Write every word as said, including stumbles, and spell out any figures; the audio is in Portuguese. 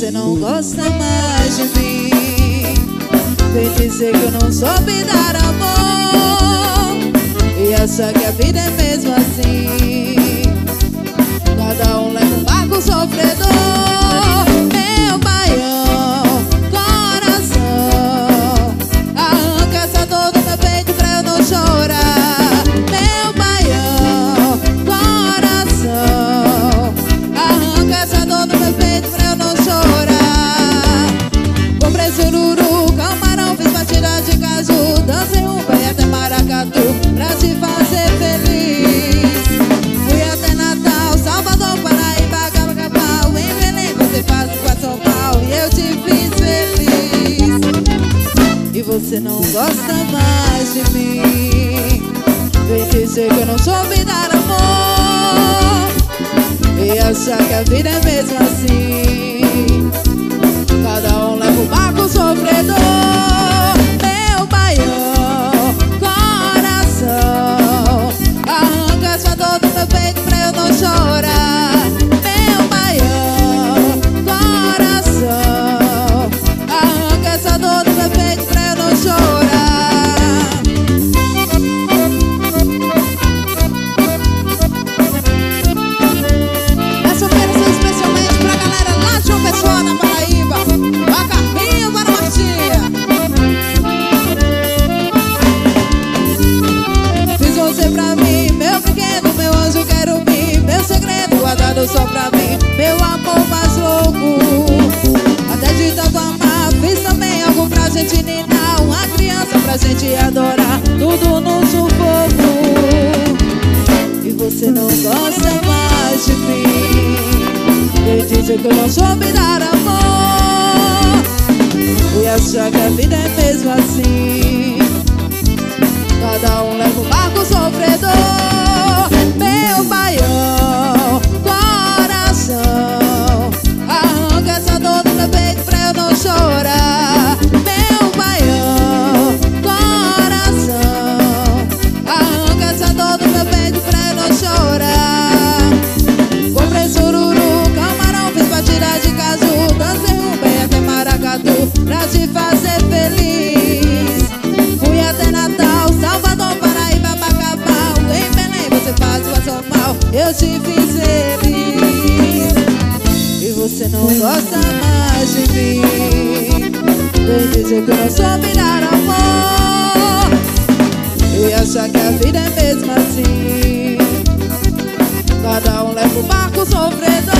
você não gosta mais de mim. Vem dizer que eu não soube dar amor e acha que a vida é mesmo assim. Cada um leva um barco sofredor. Meu baião, coração, arranca essa dor do meu peito pra eu não chorar. Meu baião, coração, arranca essa dor do meu peito pra eu não chorar. Comprei sururu, camarão, fiz batida de caju, dancei um bem até maracatu pra te fazer feliz. Fui até Natal, Salvador, Paraíba, Cabacabal, em Belém você faz com São Paulo e eu te fiz feliz. E você não gosta mais de mim. Vem dizer que eu não soube dar amor e achar que a vida é mesmo assim. Cada um leva o barco sofredor. Meu baião, coração, arranca essa dor do meu peito pra eu não chorar. Meu baião, coração, arranca essa dor do meu peito pra eu não chorar. Essa oferta especialmente pra galera lá de João Pessoa, na Paraíba, pra Carminho, para Martinha. Fiz você pra mim, meu brinquedo, meu anjo querubim, meu segredo guardado só pra mim, meu amor mais louco. Até de tanto amar, fiz também algo pra gente ninar, uma criança pra gente adorar, tudo no sufoco. E você não gosta mais de mim. Vem dizer que eu não soube dar amor e achar que a vida é mesmo assim. Cada um leva um barco sofredor. Meu baião, coração, arranca essa dor do meu peito pra eu não chorar. Meu baião, coração, arranca essa dor do meu peito pra eu não chorar. Comprei sururu, camarão, fiz batida de caju, dancei um bem até maracatu pra te fazer feliz. Fui até Natal, Salvador, Paraíba, Bacabal, em Belém você faz o São Paulo, eu te fiz feliz. E você não gosta mais de mim. Vem dizer que eu não soube dar amor e achar que a vida é mesmo assim. Cada um leva o barco sofredor.